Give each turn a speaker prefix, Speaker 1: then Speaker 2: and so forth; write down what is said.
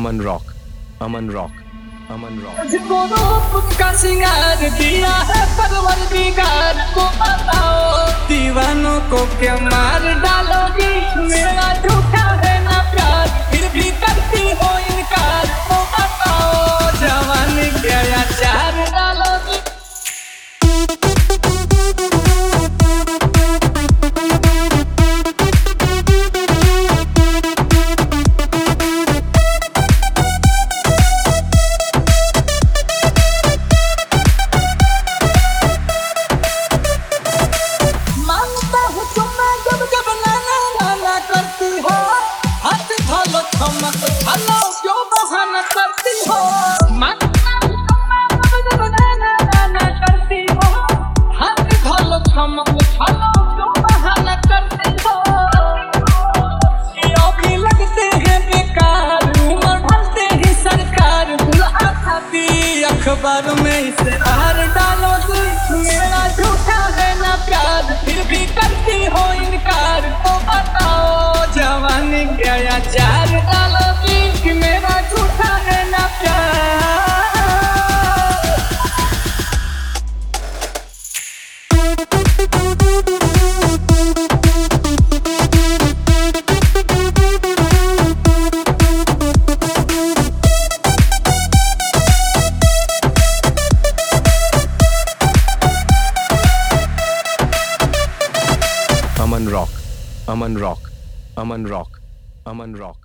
Speaker 1: अमन rock, Aman rock, Aman rock.
Speaker 2: तुझको रूप का सिंगार दिया है परवरदिगार को बताओ, दीवानों को क्या मार डालोगी। मेरा झूठा है ना प्यार, फिर भी करती हो इनकार को बताओ, जवानी क्या अचार डालोगी। हेलो क्यों बहाना करती हो, करती हो हाथ धोलो चमक हेलो क्यों बहाना करती हो। ये भी लगते हैं बेकार, उम्र ढलते ही सरकार बुला खाती अखबार में इश्तेहार डालोगी। मेरा झूठा है ना प्यार, फिर भी करती हो इनकार तो बताओ, जवानी क्या अचार डालोगी। कि मेरा झूठा है ना प्यार।
Speaker 1: Aman rock, Aman rock, Aman rock, Aman rock.